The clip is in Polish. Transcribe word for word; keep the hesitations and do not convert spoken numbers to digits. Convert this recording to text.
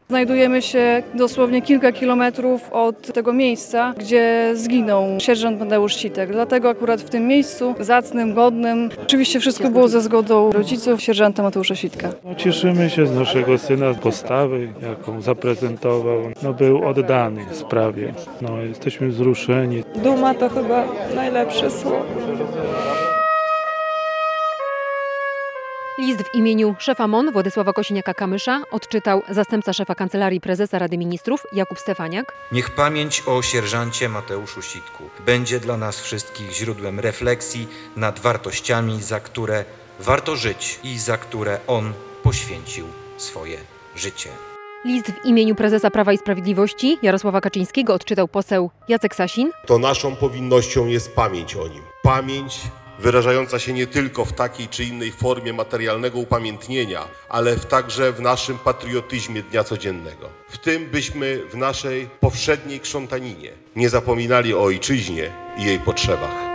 Znajdujemy się dosłownie kilka kilometrów od tego miejsca, gdzie zginął sierżant Mateusz Sitek. Dlatego akurat w tym miejscu zacnym, godnym, oczywiście wszystko było ze zgodą rodziców sierżanta Mateusza Sitka. No, cieszymy się z naszego syna, z postawy, jaką zaprezentował. No, był oddany sprawie. No, jesteśmy wzruszeni. Duma to chyba najlepsze słowo. List w imieniu szefa M O N Władysława Kosiniaka-Kamysza odczytał zastępca szefa Kancelarii Prezesa Rady Ministrów Jakub Stefaniak. Niech pamięć o sierżancie Mateuszu Sitku będzie dla nas wszystkich źródłem refleksji nad wartościami, za które warto żyć i za które on poświęcił swoje życie. List w imieniu prezesa Prawa i Sprawiedliwości Jarosława Kaczyńskiego odczytał poseł Jacek Sasin. To naszą powinnością jest pamięć o nim. Pamięć wyrażająca się nie tylko w takiej czy innej formie materialnego upamiętnienia, ale w także w naszym patriotyzmie dnia codziennego. W tym, byśmy w naszej powszedniej krzątaninie nie zapominali o ojczyźnie i jej potrzebach.